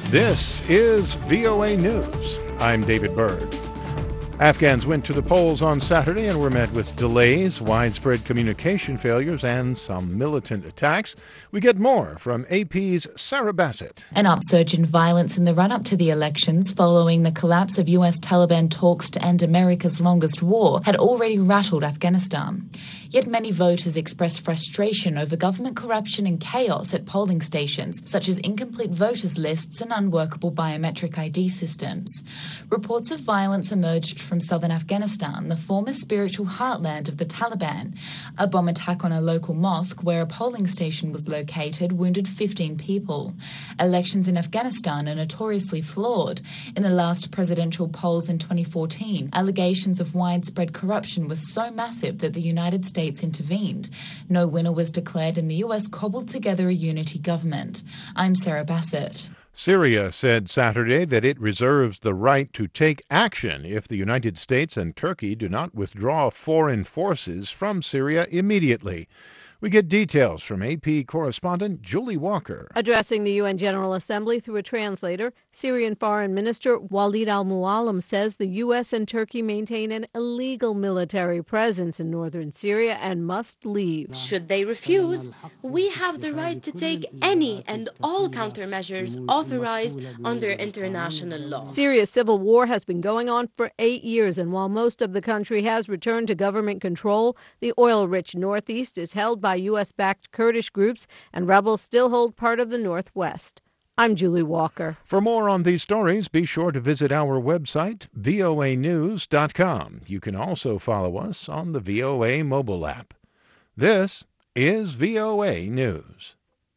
This is VOA News. I'm David Byrd. Afghans went to the polls on Saturday and were met with delays, widespread communication failures, and some militant attacks. We get more from AP's Sarah Bassett. An upsurge in violence in the run-up to the elections following the collapse of US Taliban talks to end America's longest war had already rattled Afghanistan. Yet many voters expressed frustration over government corruption and chaos at polling stations, such as incomplete voters' lists and unworkable biometric ID systems. Reports of violence emerged from southern Afghanistan, the former spiritual heartland of the Taliban. A bomb attack on a local mosque where a polling station was located wounded 15 people. Elections in Afghanistan are notoriously flawed. In the last presidential polls in 2014, allegations of widespread corruption were so massive that the United States intervened. No winner was declared and the US cobbled together a unity government. I'm Sarah Bassett. Syria said Saturday that it reserves the right to take action if the United States and Turkey do not withdraw foreign forces from Syria immediately. We get details from AP correspondent Julie Walker. Addressing the UN General Assembly through a translator, Syrian Foreign Minister Walid al-Muallim says the U.S. and Turkey maintain an illegal military presence in northern Syria and must leave. Should they refuse, we have the right to take any and all countermeasures authorized under international law. Syria's civil war has been going on for 8 years, and while most of the country has returned to government control, the oil-rich northeast is held by U.S.-backed Kurdish groups, and rebels still hold part of the northwest. I'm Julie Walker. For more on these stories, be sure to visit our website, voanews.com. You can also follow us on the VOA mobile app. This is VOA News.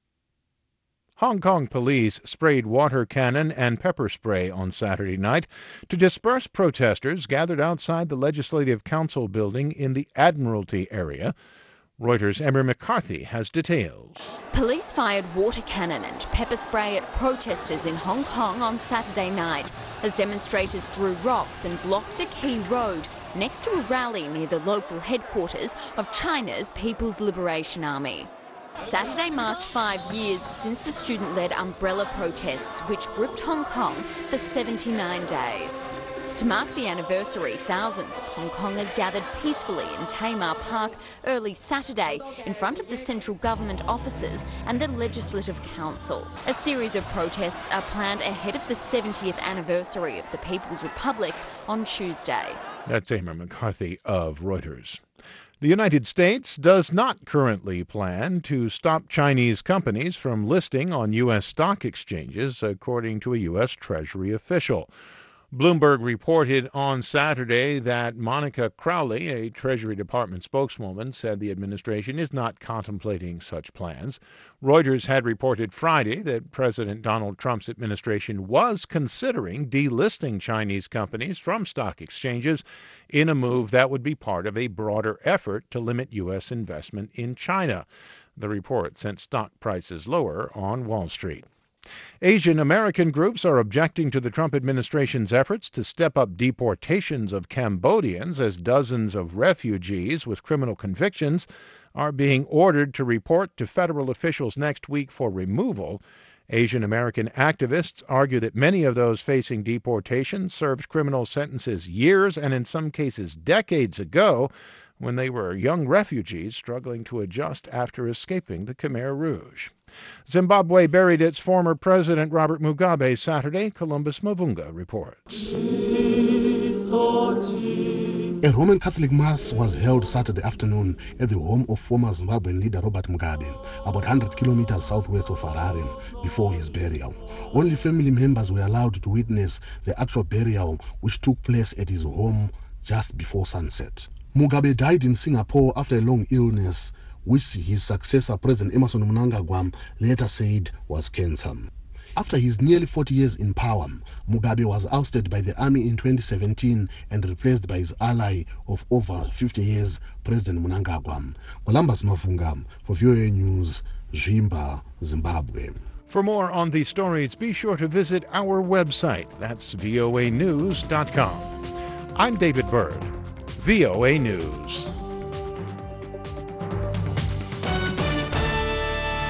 Hong Kong police sprayed water cannon and pepper spray on Saturday night to disperse protesters gathered outside the Legislative Council building in the Admiralty area. Reuters' Emma McCarthy has details. Police fired water cannon and pepper spray at protesters in Hong Kong on Saturday night as demonstrators threw rocks and blocked a key road next to a rally near the local headquarters of China's People's Liberation Army. Saturday marked 5 years since the student-led umbrella protests, which gripped Hong Kong for 79 days. To mark the anniversary, thousands of Hong Kongers gathered peacefully in Tamar Park early Saturday in front of the central government offices and the Legislative Council. A series of protests are planned ahead of the 70th anniversary of the People's Republic on Tuesday. That's Emma McCarthy of Reuters. The United States does not currently plan to stop Chinese companies from listing on U.S. stock exchanges, according to a U.S. Treasury official. Bloomberg reported on Saturday that Monica Crowley, a Treasury Department spokeswoman, said the administration is not contemplating such plans. Reuters had reported Friday that President Donald Trump's administration was considering delisting Chinese companies from stock exchanges in a move that would be part of a broader effort to limit U.S. investment in China. The report sent stock prices lower on Wall Street. Asian American groups are objecting to the Trump administration's efforts to step up deportations of Cambodians as dozens of refugees with criminal convictions are being ordered to report to federal officials next week for removal. Asian American activists argue that many of those facing deportation served criminal sentences years and in some cases decades ago when they were young refugees struggling to adjust after escaping the Khmer Rouge. Zimbabwe buried its former president Robert Mugabe Saturday, Columbus Mavunga reports. A Roman Catholic Mass was held Saturday afternoon at the home of former Zimbabwean leader Robert Mugabe, about 100 kilometers southwest of Harare, before his burial. Only family members were allowed to witness the actual burial, which took place at his home just before sunset. Mugabe died in Singapore after a long illness, which his successor, President Emmerson Mnangagwa, later said was cancer. After his nearly 40 years in power, Mugabe was ousted by the army in 2017 and replaced by his ally of over 50 years, President Mnangagwa. Columbus Mavunga for VOA News, Zvimba, Zimbabwe. For more on these stories, be sure to visit our website. That's voanews.com. I'm David Byrd, VOA News.